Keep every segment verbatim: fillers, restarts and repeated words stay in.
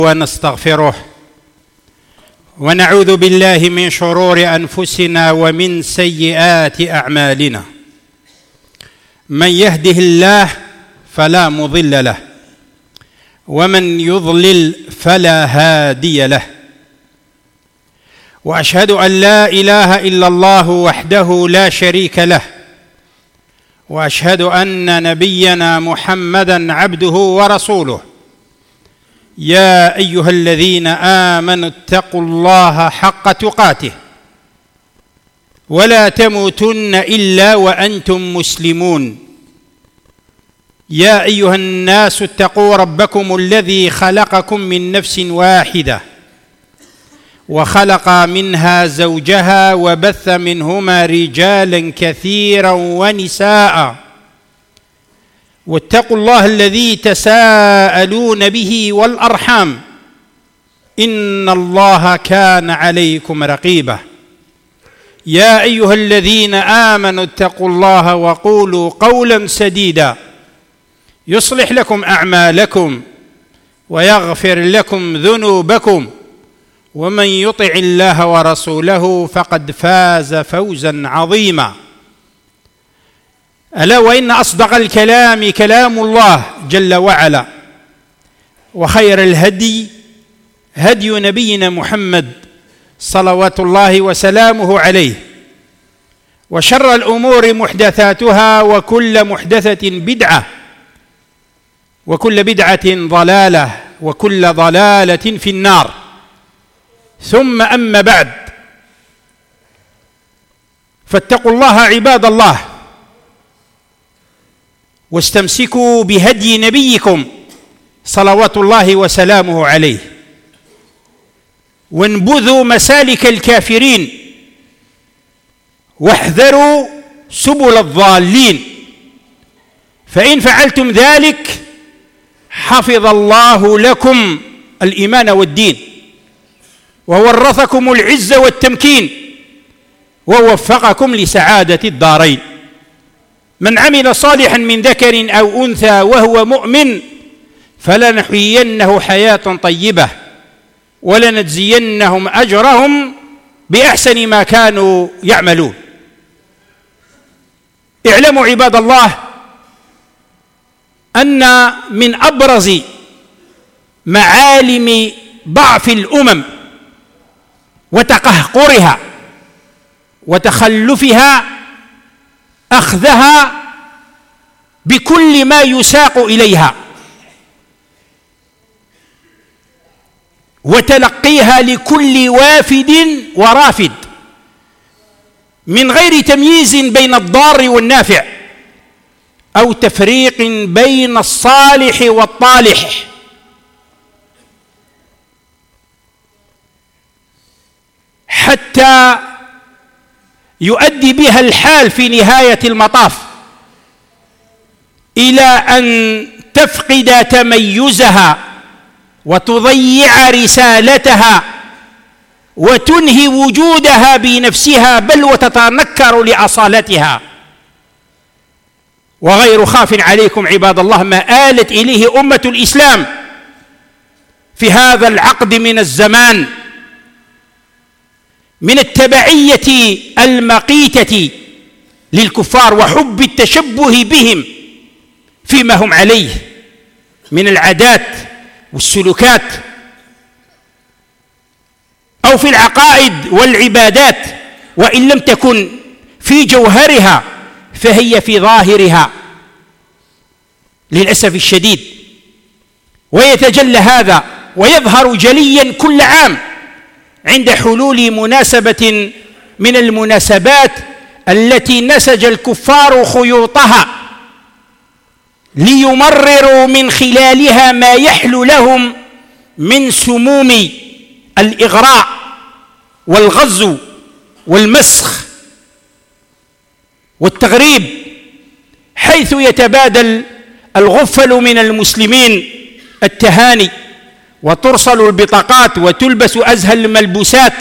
ونستغفره ونعوذ بالله من شرور أنفسنا ومن سيئات أعمالنا. من يهده الله فلا مضل له ومن يضلل فلا هادي له، وأشهد أن لا إله إلا الله وحده لا شريك له، وأشهد أن نبينا محمدًا عبده ورسوله. يا أيها الذين آمنوا اتقوا الله حق تقاته ولا تموتن إلا وأنتم مسلمون. يا أيها الناس اتقوا ربكم الذي خلقكم من نفس واحدة وخلق منها زوجها وبث منهما رجالا كثيرا ونساء، واتقوا الله الذي تساءلون به والأرحام إن الله كان عليكم رقيبا. يا أيها الذين آمنوا اتقوا الله وقولوا قولا سديدا يصلح لكم أعمالكم ويغفر لكم ذنوبكم، ومن يطع الله ورسوله فقد فاز فوزا عظيما. ألا وإن أصدق الكلام كلام الله جل وعلا، وخير الهدي هدي نبينا محمد صلوات الله وسلامه عليه، وشر الأمور محدثاتها وكل محدثة بدعة وكل بدعة ضلالة وكل ضلالة في النار. ثم أما بعد، فاتقوا الله عباد الله، واستمسكوا بهدي نبيكم صلوات الله وسلامه عليه، وانبذوا مسالك الكافرين، واحذروا سبل الضالين، فإن فعلتم ذلك حفظ الله لكم الإيمان والدين، وورثكم العز والتمكين، ووفقكم لسعادة الدارين. من عمل صالحا من ذكر أو أنثى وهو مؤمن فلنحيينه حياة طيبة ولنجزينهم أجرهم بأحسن ما كانوا يعملون. اعلموا عباد الله أن من أبرز معالم ضعف الأمم وتقهقرها وتخلفها أخذها بكل ما يساق إليها، وتلقيها لكل وافد ورافد من غير تمييز بين الضار والنافع أو تفريق بين الصالح والطالح، حتى يؤدي بها الحال في نهاية المطاف إلى أن تفقد تميزها وتضيع رسالتها وتنهي وجودها بنفسها، بل وتتنكر لأصالتها. وغير خاف عليكم عباد الله ما آلت إليه أمة الإسلام في هذا العقد من الزمان من التبعية المقيتة للكفار وحب التشبه بهم فيما هم عليه من العادات والسلوكات أو في العقائد والعبادات، وإن لم تكن في جوهرها فهي في ظاهرها للأسف الشديد. ويتجلى هذا ويظهر جليا كل عام عند حلول مناسبة من المناسبات التي نسج الكفار خيوطها ليمرروا من خلالها ما يحلو لهم من سموم الإغراء والغزو والمسخ والتغريب، حيث يتبادل الغفل من المسلمين التهاني، وترسل البطاقات وتلبس أزهى الملبوسات،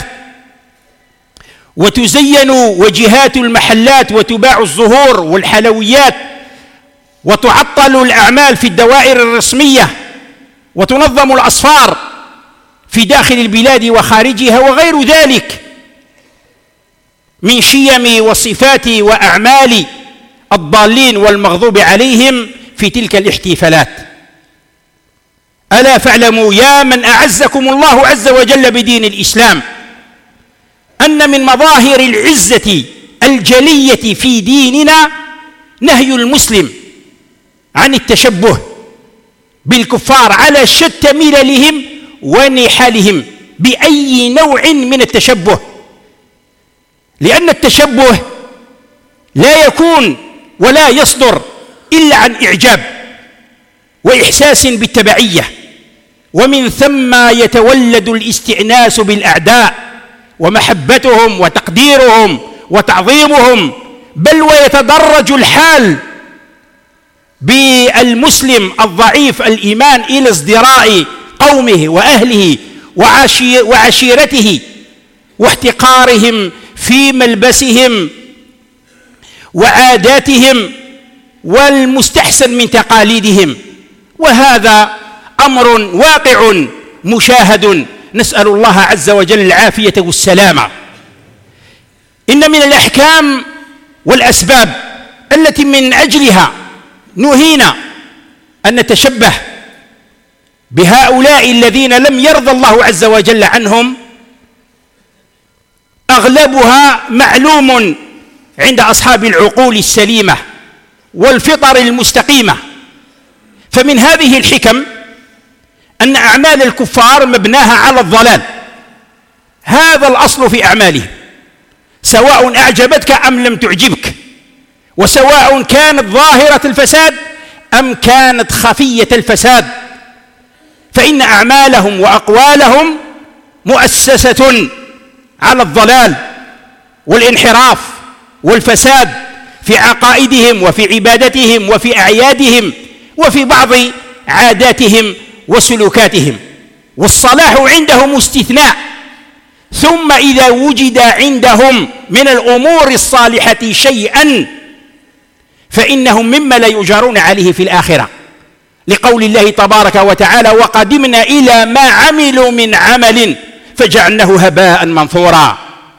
وتزين وجهات المحلات وتباع الزهور والحلويات، وتعطل الأعمال في الدوائر الرسمية، وتنظم الأسفار في داخل البلاد وخارجها وغير ذلك من شيم وصفات وأعمال الضالين والمغضوب عليهم في تلك الاحتفالات. ألا فاعلموا يا من أعزكم الله عز وجل بدين الإسلام أن من مظاهر العزة الجلية في ديننا نهي المسلم عن التشبه بالكفار على شتى مللهم ونحالهم بأي نوع من التشبه، لأن التشبه لا يكون ولا يصدر إلا عن إعجاب وإحساس بالتبعية، ومن ثم يتولد الاستئناس بالأعداء ومحبتهم وتقديرهم وتعظيمهم، بل ويتدرج الحال بالمسلم الضعيف الإيمان إلى ازدراء قومه وأهله وعشيرته واحتقارهم في ملبسهم وعاداتهم والمستحسن من تقاليدهم، وهذا أمر واقع مشاهد، نسأل الله عز وجل العافية والسلامة. إن من الأحكام والأسباب التي من أجلها نهينا أن نتشبه بهؤلاء الذين لم يرضى الله عز وجل عنهم أغلبها معلوم عند أصحاب العقول السليمة والفطر المستقيمة. فمن هذه الحكم أن أعمال الكفار مبناها على الضلال، هذا الأصل في أعمالهم، سواء أعجبتك أم لم تعجبك، وسواء كانت ظاهرة الفساد أم كانت خفية الفساد، فإن أعمالهم وأقوالهم مؤسسة على الضلال والانحراف والفساد في عقائدهم وفي عبادتهم وفي أعيادهم وفي بعض عاداتهم وسلوكاتهم. والصلاح عندهم استثناء، ثم إذا وجد عندهم من الأمور الصالحة شيئا فإنهم مما لا يجارون عليه في الآخرة، لقول الله تبارك وتعالى: وقدمنا إلى ما عملوا من عمل فجعلناه هباء منثورا.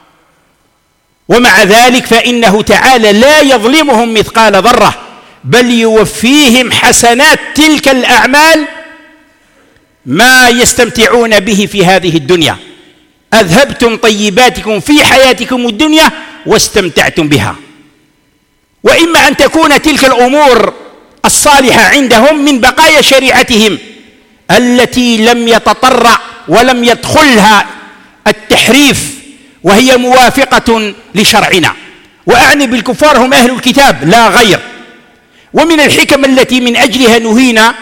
ومع ذلك فإنه تعالى لا يظلمهم مثقال ذرة، بل يوفيهم حسنات تلك الأعمال ما يستمتعون به في هذه الدنيا. أذهبتم طيباتكم في حياتكم الدنيا واستمتعتم بها. وإما أن تكون تلك الأمور الصالحة عندهم من بقايا شريعتهم التي لم يتطرع ولم يدخلها التحريف، وهي موافقة لشرعنا، وأعني بالكفار هم أهل الكتاب لا غير. ومن الحكم التي من أجلها نهينا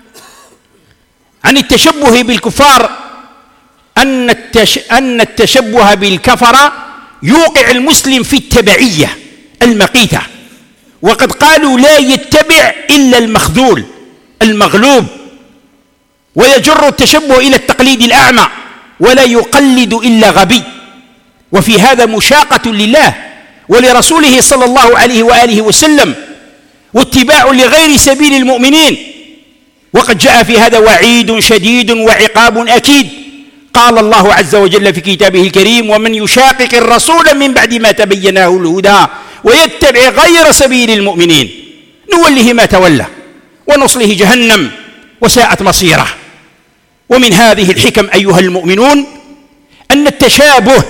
عن التشبه بالكفار أن التش... أن التشبه بالكفرة يوقع المسلم في التبعية المقيتة، وقد قالوا لا يتبع إلا المخذول المغلوب، ويجر التشبه إلى التقليد الأعمى، ولا يقلد إلا غبي. وفي هذا مشاقة لله ولرسوله صلى الله عليه وآله وسلم، واتباع لغير سبيل المؤمنين، وقد جاء في هذا وعيد شديد وعقاب أكيد. قال الله عز وجل في كتابه الكريم: ومن يشاقق الرسول من بعد ما تبين له الهدى ويتبع غير سبيل المؤمنين نوله ما تولى ونصله جهنم وساءت مصيره. ومن هذه الحكم أيها المؤمنون أن التشابه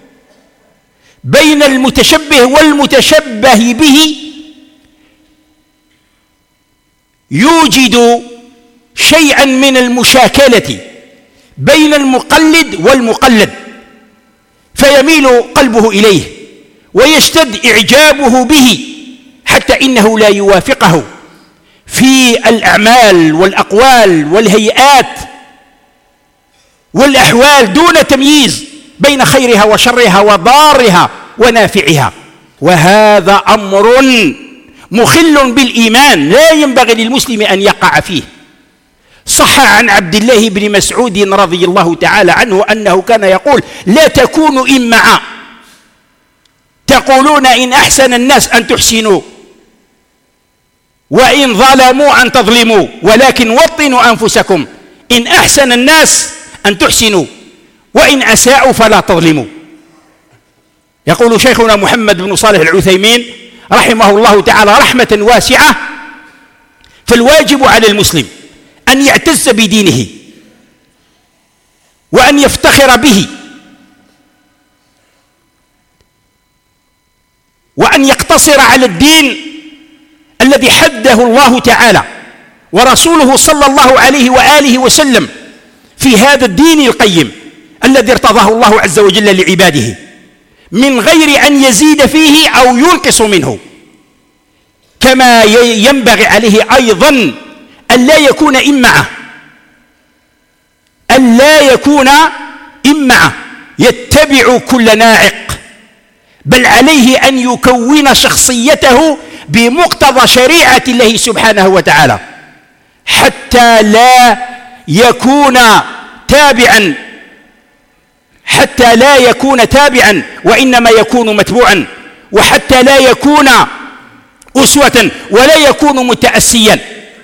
بين المتشبه والمتشبه به يوجد شيئا من المشاكلة بين المقلد والمقلد، فيميل قلبه إليه ويشتد إعجابه به حتى إنه لا يوافقه في الأعمال والأقوال والهيئات والأحوال دون تمييز بين خيرها وشرها وضارها ونافعها. وهذا أمر مخل بالإيمان لا ينبغي للمسلم أن يقع فيه. صح عن عبد الله بن مسعود رضي الله تعالى عنه أنه كان يقول: لا تكونوا إمعاء، تقولون إن أحسن الناس أن تحسنوا، وإن ظلموا أن تظلموا، ولكن وطنوا أنفسكم، إن أحسن الناس أن تحسنوا، وإن أساءوا فلا تظلموا. يقول شيخنا محمد بن صالح العثيمين رحمه الله تعالى رحمة واسعة: فالواجب على المسلم أن يعتز بدينه وأن يفتخر به وأن يقتصر على الدين الذي حده الله تعالى ورسوله صلى الله عليه وآله وسلم في هذا الدين القيم الذي ارتضاه الله عز وجل لعباده، من غير أن يزيد فيه أو ينقص منه. كما ينبغي عليه أيضا أن لا يكون إمعة أن لا يكون إمعة يتبع كل ناعق، بل عليه أن يكون شخصيته بمقتضى شريعة الله سبحانه وتعالى، حتى لا يكون تابعا حتى لا يكون تابعا وإنما يكون متبوعا، وحتى لا يكون أسوة ولا يكون متأسيا،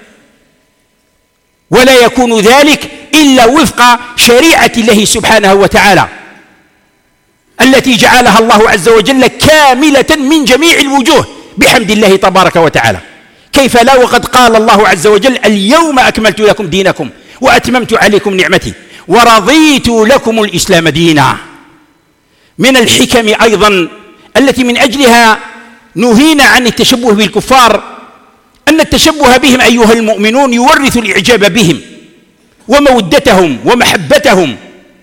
ولا يكون ذلك إلا وفق شريعة الله سبحانه وتعالى التي جعلها الله عز وجل كاملة من جميع الوجوه بحمد الله تبارك وتعالى. كيف لا وقد قال الله عز وجل: اليوم أكملت لكم دينكم وأتممت عليكم نعمتي ورضيت لكم الإسلام دينا. من الحكم أيضا التي من أجلها نهينا عن التشبه بالكفار أن التشبه بهم أيها المؤمنون يورث الإعجاب بهم ومودتهم ومحبتهم،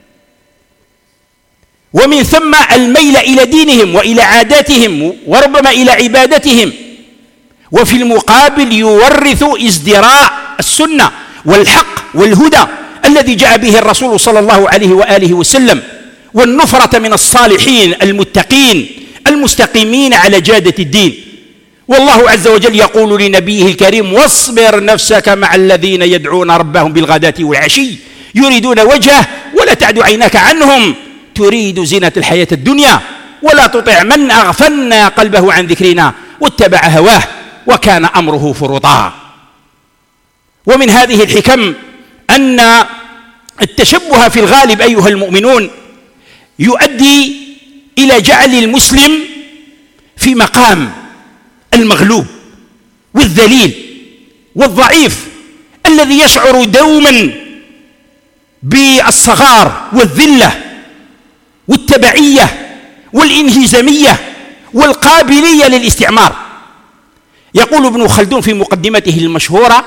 ومن ثم الميل إلى دينهم وإلى عاداتهم وربما إلى عبادتهم، وفي المقابل يورث ازدراء السنة والحق والهدى الذي جاء به الرسول صلى الله عليه وآله وسلم، والنفرة من الصالحين المتقين المستقيمين على جادة الدين. والله عز وجل يقول لنبيه الكريم: واصبر نفسك مع الذين يدعون ربهم بالغداة والعشي يريدون وجهه ولا تعد عيناك عنهم تريد زينة الحياة الدنيا ولا تطع من أغفلنا قلبه عن ذكرنا واتبع هواه وكان أمره فرطا. ومن هذه الحكم أن التشبه في الغالب أيها المؤمنون يؤدي إلى جعل المسلم في مقام المغلوب والذليل والضعيف الذي يشعر دوما بالصغار والذلة والتبعية والانهزامية والقابلية للاستعمار. يقول ابن خلدون في مقدمته المشهورة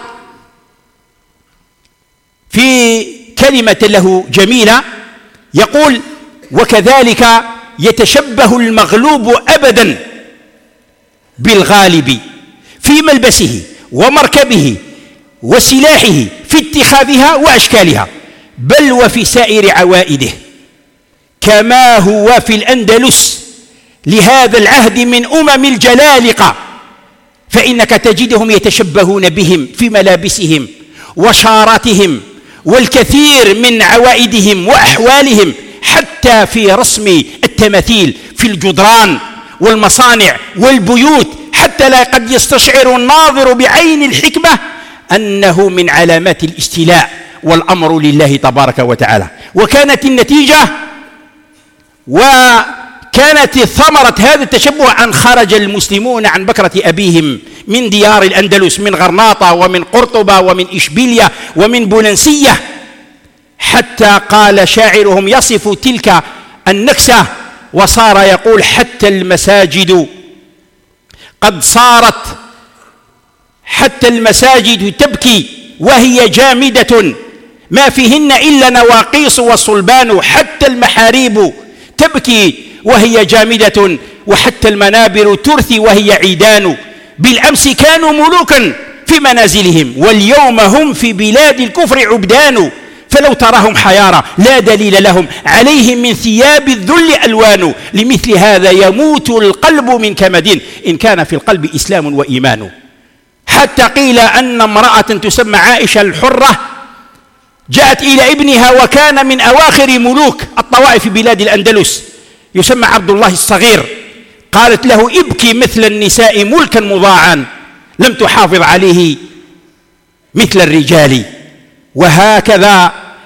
في كلمة له جميلة، يقول: وكذلك يتشبه المغلوب أبدا بالغالب في ملبسه ومركبه وسلاحه في اتخاذها وأشكالها، بل وفي سائر عوائده، كما هو في الأندلس لهذا العهد من أمم الجلالقة، فإنك تجدهم يتشبهون بهم في ملابسهم وشاراتهم والكثير من عوائدهم وأحوالهم، حتى في رسم التماثيل في الجدران والمصانع والبيوت، حتى لا قد يستشعر الناظر بعين الحكمة أنه من علامات الاستيلاء والأمر لله تبارك وتعالى. وكانت النتيجة وكانت ثمرة هذا التشبه أن خرج المسلمون عن بكرة أبيهم من ديار الأندلس، من غرناطة ومن قرطبة ومن إشبيلية ومن بولنسية، حتى قال شاعرهم يصف تلك النكسة وصار يقول: حتى المساجد قد صارت حتى المساجد تبكي وهي جامدة ما فيهن إلا نواقيص وصلبان، حتى المحاريب تبكي وهي جامدة وحتى المنابر ترثي وهي عيدان. بالأمس كانوا ملوكا في منازلهم واليوم هم في بلاد الكفر عبدان، فلو تراهم حيارى لا دليل لهم عليهم من ثياب الذل ألوان، لمثل هذا يموت القلب من كمد إن كان في القلب إسلام وإيمان. حتى قيل أن امرأة تسمى عائشة الحرة جاءت إلى ابنها وكان من أواخر ملوك الطوائف في بلاد الأندلس يسمى عبد الله الصغير، قالت له: ابكي مثل النساء ملكا مضاعا لم تحافظ عليه مثل الرجال. وهكذا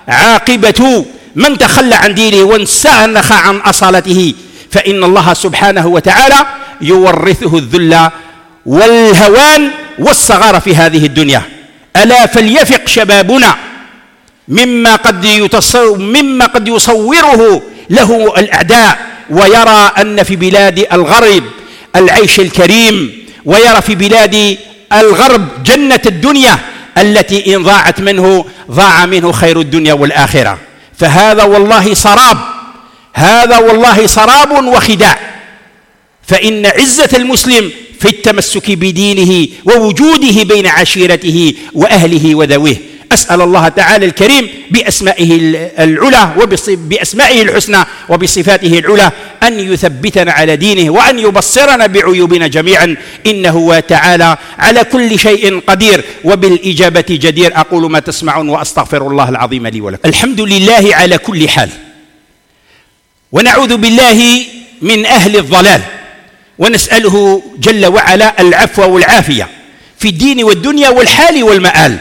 عاقبة من تخلى عن دينه وانسلخ عن أصالته، فإن الله سبحانه وتعالى يورثه الذل والهوان والصغار في هذه الدنيا. ألا فليفق شبابنا مما قد يتصور مما قد يصوره له الأعداء، ويرى أن في بلاد الغرب العيش الكريم، ويرى في بلاد الغرب جنة الدنيا التي إن ضاعت منه ضاع منه خير الدنيا والآخرة. فهذا والله سراب، هذا والله سراب وخداع. فإن عزة المسلم في التمسك بدينه ووجوده بين عشيرته وأهله وذويه. أسأل الله تعالى الكريم بأسمائه العلى وبأسمائه الحسنى وبصفاته العلى أن يثبتنا على دينه وأن يبصرنا بعيوبنا جميعا، إنه تعالى على كل شيء قدير وبالإجابة جدير. أقول ما تسمعون وأستغفر الله العظيم لي ولكم. الحمد لله على كل حال، ونعوذ بالله من أهل الضلال، ونسأله جل وعلا العفو والعافية في الدين والدنيا والحال والمآل.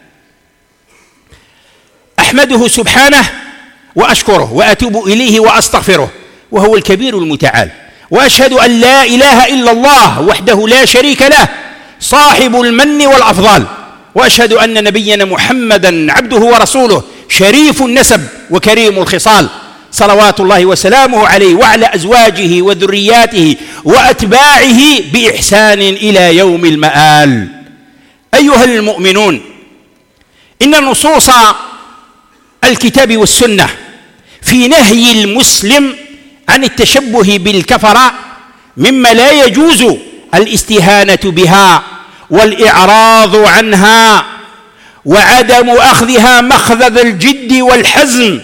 أحمده سبحانه وأشكره وأتوب إليه وأستغفره، وهو الكبير المتعال. وأشهد أن لا إله إلا الله وحده لا شريك له صاحب المن والأفضال، وأشهد أن نبينا محمدا عبده ورسوله شريف النسب وكريم الخصال، صلوات الله وسلامه عليه وعلى أزواجه وذرياته وأتباعه بإحسان إلى يوم المآل. أيها المؤمنون، إن نصوص الكتاب والسنة في نهي المسلم عن التشبه بالكفرة مما لا يجوز الاستهانة بها والإعراض عنها وعدم أخذها مخذ الجد والحزم،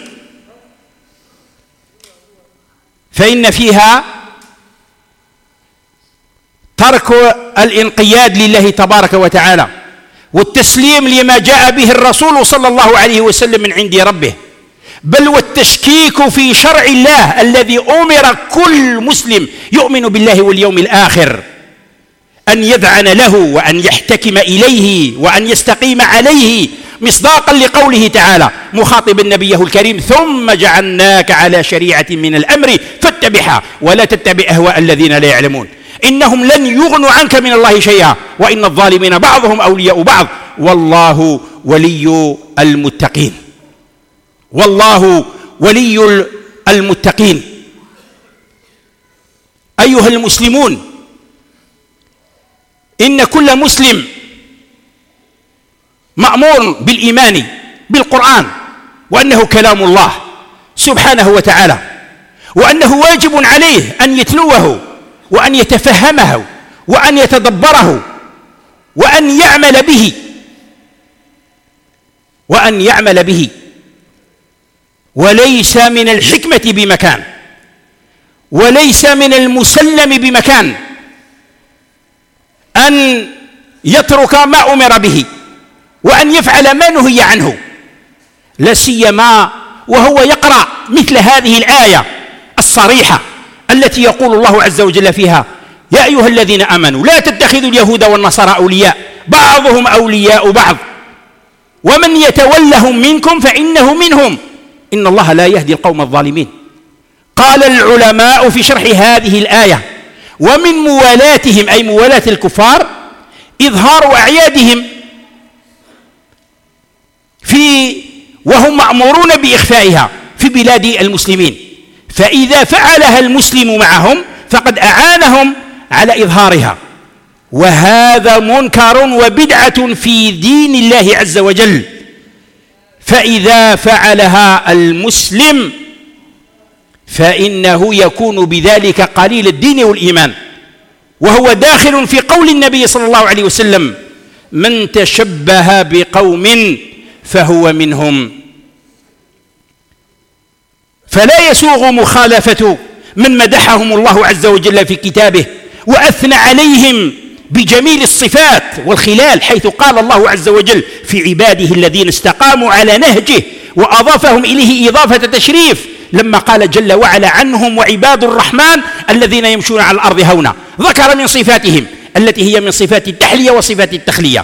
فإن فيها ترك الانقياد لله تبارك وتعالى والتسليم لما جاء به الرسول صلى الله عليه وسلم من عند ربه، بل والتشكيك في شرع الله الذي أمر كل مسلم يؤمن بالله واليوم الآخر أن يذعن له وأن يحتكم إليه وأن يستقيم عليه، مصداقا لقوله تعالى مخاطبا نبيه الكريم: ثم جعلناك على شريعة من الأمر فاتبعها ولا تتبع أهواء الذين لا يعلمون إنهم لن يغنوا عنك من الله شيئا وإن الظالمين بعضهم أولياء بعض والله ولي المتقين. والله ولي المتقين. أيها المسلمون، إن كل مسلم مأمور بالإيمان بالقرآن وأنه كلام الله سبحانه وتعالى، وأنه واجب عليه أن يتلوه وأن يتفهمه وأن يتدبره وأن يعمل به وأن يعمل به وليس من الحكمة بمكان وليس من المسلم بمكان أن يترك ما أمر به وأن يفعل ما نهي عنه، لا سيما وهو يقرأ مثل هذه الآية الصريحة التي يقول الله عز وجل فيها: يا أيها الذين آمنوا لا تتخذوا اليهود والنصارى أولياء بعضهم أولياء بعض ومن يتولهم منكم فإنه منهم إن الله لا يهدي القوم الظالمين. قال العلماء في شرح هذه الآية: ومن موالاتهم أي موالاة الكفار إظهار أعيادهم في وهم مأمورون بإخفائها في بلاد المسلمين، فإذا فعلها المسلم معهم فقد أعانهم على إظهارها، وهذا منكر وبدعة في دين الله عز وجل. فإذا فعلها المسلم فإنه يكون بذلك قليل الدين والإيمان، وهو داخل في قول النبي صلى الله عليه وسلم: من تشبه بقوم فهو منهم. فلا يسوغ مخالفة من مدحهم الله عز وجل في كتابه وأثنى عليهم بجميل الصفات والخلال، حيث قال الله عز وجل في عباده الذين استقاموا على نهجه وأضافهم إليه إضافة تشريف لما قال جل وعلا عنهم: وعباد الرحمن الذين يمشون على الأرض هونا. ذكر من صفاتهم التي هي من صفات التحلية وصفات التخلية،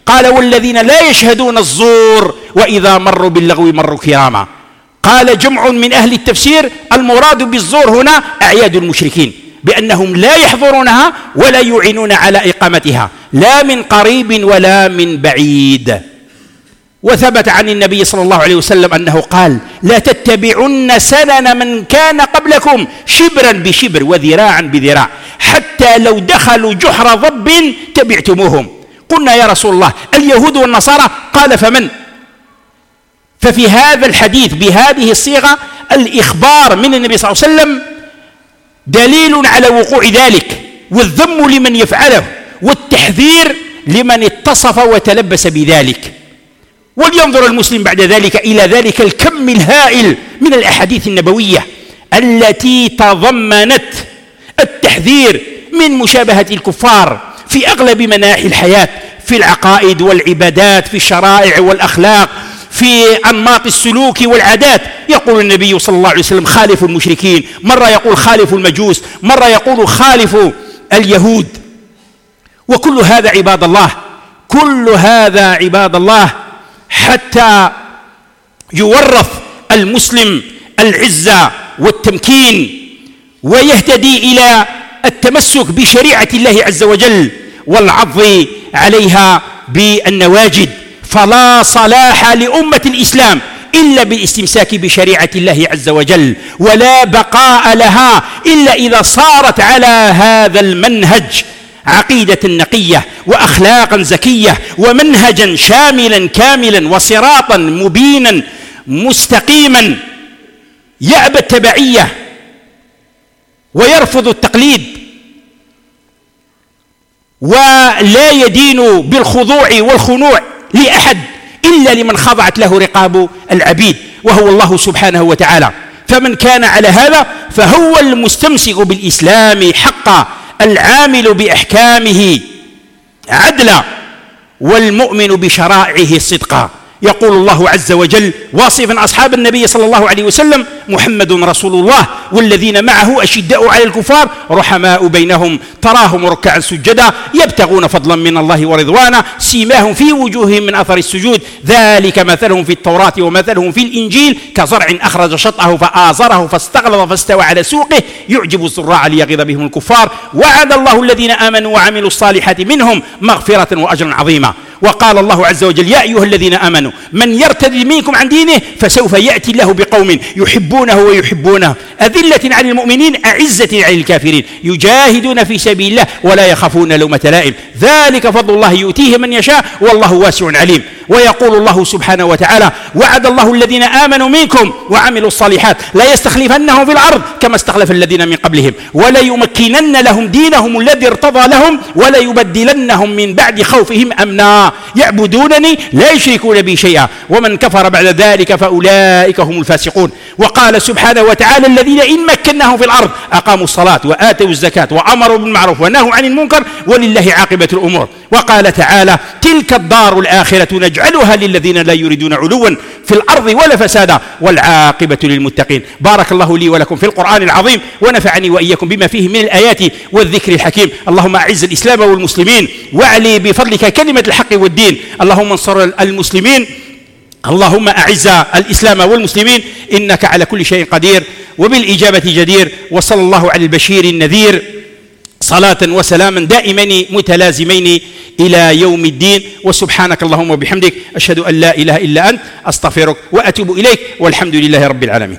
قال والذين لا يشهدون الزور وإذا مروا باللغو مروا كراما. قال جمع من أهل التفسير المراد بالزور هنا أعياد المشركين، بأنهم لا يحضرونها ولا يعينون على إقامتها لا من قريب ولا من بعيد. وثبت عن النبي صلى الله عليه وسلم أنه قال لا تتبعن سنن من كان قبلكم شبرا بشبر وذراعا بذراع حتى لو دخلوا جحر ضب تبعتموهم. قلنا يا رسول الله اليهود والنصارى؟ قال فمن؟ ففي هذا الحديث بهذه الصيغة الإخبار من النبي صلى الله عليه وسلم دليل على وقوع ذلك، والذم لمن يفعله، والتحذير لمن اتصف وتلبس بذلك. ولينظر المسلم بعد ذلك إلى ذلك الكم الهائل من الأحاديث النبوية التي تضمنت التحذير من مشابهة الكفار في أغلب مناحي الحياة، في العقائد والعبادات، في الشرائع والأخلاق، في أنماط السلوك والعادات. يقول النبي صلى الله عليه وسلم خالفوا المشركين، مرة يقول خالفوا المجوس، مرة يقول خالفوا اليهود. وكل هذا عباد الله، كل هذا عباد الله حتى يورث المسلم العزة والتمكين ويهتدي إلى التمسك بشريعة الله عز وجل والعض عليها بالنواجذ. فلا صلاح لأمة الإسلام إلا بالاستمساك بشريعة الله عز وجل، ولا بقاء لها إلا إذا صارت على هذا المنهج عقيدة نقية وأخلاقا زكية ومنهجا شاملا كاملا وصراطا مبينا مستقيما يأبى التبعية ويرفض التقليد ولا يدين بالخضوع والخنوع لأحد إلا لمن خضعت له رقاب العبيد وهو الله سبحانه وتعالى. فمن كان على هذا فهو المستمسك بالإسلام حقا العامل بأحكامه عدلا والمؤمن بشرائعه صدقا. يقول الله عز وجل واصفا أصحاب النبي صلى الله عليه وسلم محمد رسول الله والذين معه أشداء على الكفار رحماء بينهم تراهم ركعا سجدا يبتغون فضلا من الله ورضوانا سيماهم في وجوههم من أثر السجود ذلك مثلهم في التوراة ومثلهم في الإنجيل كزرع أخرج شطأه فآزره فاستغلظ فاستوى على سوقه يعجب الزراع ليغيظ بهم الكفار وعد الله الذين آمنوا وعملوا الصالحات منهم مغفرة وأجرا عظيما. وقال الله عز وجل يا أيها الذين آمنوا من يرتد منكم عن دينه فسوف يأتي الله بقوم يحبونه ويحبونه أذلة على المؤمنين أعزة على الكافرين يجاهدون في سبيل الله ولا يخافون لومة لائم ذلك فضل الله يؤتيه من يشاء والله واسع عليم. ويقول الله سبحانه وتعالى وعد الله الذين آمنوا منكم وعملوا الصالحات لا يستخلفنهم في الأرض كما استخلف الذين من قبلهم ولا يمكنن لهم دينهم الذي ارتضى لهم ولا يبدلنهم من بعد خوفهم أمنا يعبدونني لا يشركون بي شيئا ومن كفر بعد ذلك فأولئك هم الفاسقون. وقال سبحانه وتعالى الذين إن مكناهم في الأرض أقاموا الصلاة وآتوا الزكاة وأمروا بالمعروف ونهوا عن المنكر ولله عاقبة الأمور. وقال تعالى تلك الدار الآخرة نجعلها للذين لا يريدون علوا في الأرض ولا فسادا والعاقبة للمتقين. بارك الله لي ولكم في القرآن العظيم ونفعني وإياكم بما فيه من الآيات والذكر الحكيم. اللهم أعز الإسلام والمسلمين واعلي بفضلك كلمة الحق والدين. اللهم انصر المسلمين اللهم أعز الإسلام والمسلمين إنك على كل شيء قدير وبالإجابة جدير. وصلى الله على البشير النذير صلاة وسلاما دائمين متلازمين إلى يوم الدين. وسبحانك اللهم وبحمدك أشهد أن لا إله إلا أنت أستغفرك وأتوب إليك والحمد لله رب العالمين.